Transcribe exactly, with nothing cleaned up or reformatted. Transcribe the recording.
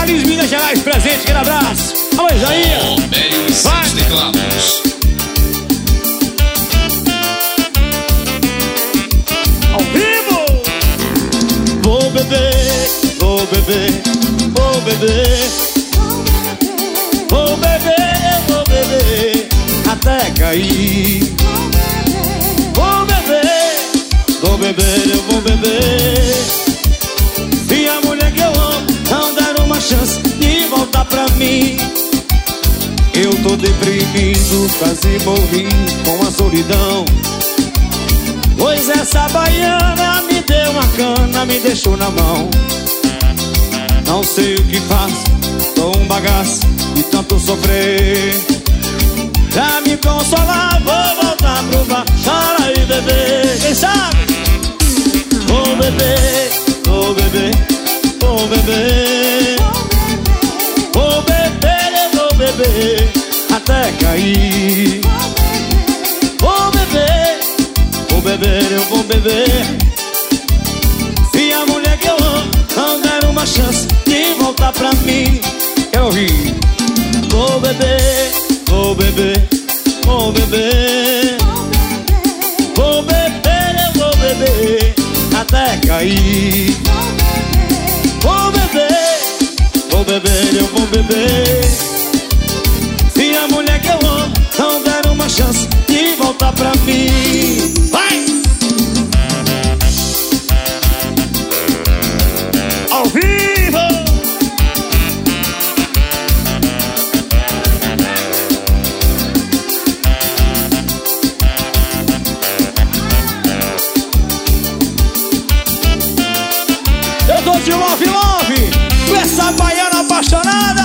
Feliz Minas Gerais presente, aquele abraço. Alô, Isaías. Romério e seus teclados. Ao vivo. Vou beber, vou beber, vou beber. Vou beber, vou beber, até cair. Vou beber, vou beber, eu vou beber. Se a mulher que eu amo não der uma chance de voltar pra mim, eu tô deprimido, quase morri com a solidão. Pois essa baiana me deu uma cana, me deixou na mão. Não sei o que faço, tô um bagaço de tanto sofrer. Pra me consolar, vou voltar pro bar, para aí beber. Quem sabe? Vou beber, vou beber, vou beber. Vou beber, eu vou beber, até cair. Vou beber, vou beber, eu vou beber. Se a mulher que eu amo não der uma chance de voltar pra mim, eu ri. Vou beber, vou beber, vou beber. Vou beber, eu vou beber, até cair. Vou beber, vou beber, eu vou beber. Se a mulher que eu amo não der uma chance de voltar pra mim, vai! Ao vivo! Eu tô de love, love com essa baiana apaixonada.